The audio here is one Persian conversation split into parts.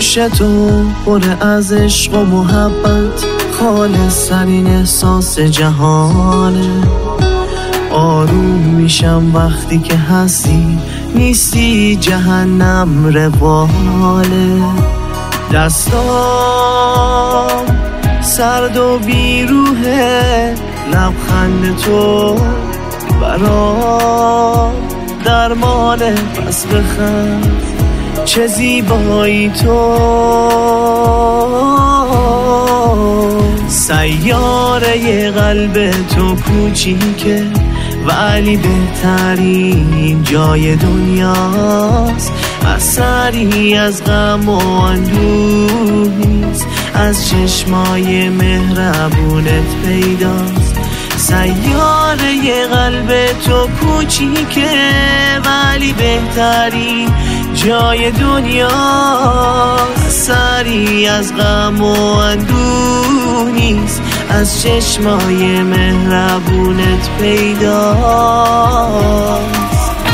آغوش تو پر از عشق و محبت، خالص ترین احساس جهانه. آروم میشم وقتی که هستی، نیستی جهنم رواله. دستام سرد و بیروحه، لبخند تو برام درمانه. پس بخند چه زیبایی تو، سیاره قلب تو کوچیکه ولی بهترین جای دنیاست. اثری از غم و اندوه نیست، از چشمای مهربونت پیداست. سیاره قلب تو کوچیکه ولی بهترین جای دنیاست. اثری از غم و اندوه نیست، از چشمای مهربونت پیداست.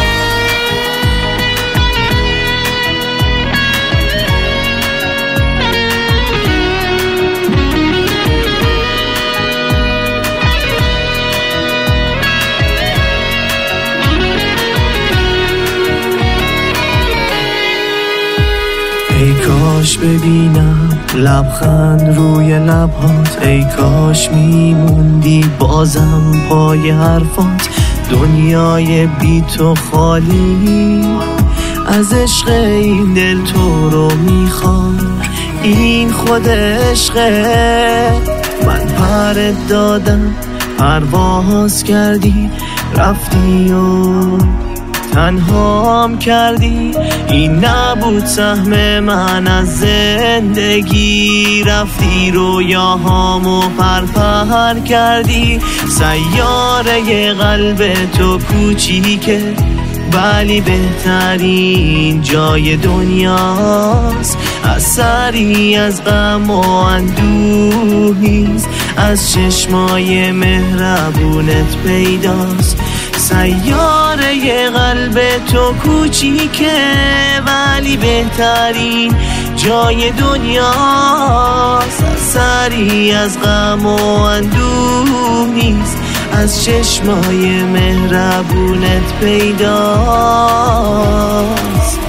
ای کاش ببینم لبخند روی لبهات، ای کاش میموندی بازم پای حرفات. دنیای بی تو خالی، از عشق این دل تو رو میخوام. این خود عشقه، من پرت دادم پرواز کردی، رفتی و تنهام کردی. این نبود سهم من از زندگی، رفتی رویاهامو پرپر کردی. سیاره قلب تو کوچیکه ولی بهترین جای دنیاست. اثری از غم و اندوه نیست، از چشمای مهربونت پیداست. سیاره قلب تو کوچیکه ولی بهترین جای دنیاست. اثری از غم و اندوه نیست، از چشمای مهربونت پیداست.